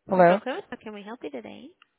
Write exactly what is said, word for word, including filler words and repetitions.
Hello. Coco, how can we help you today?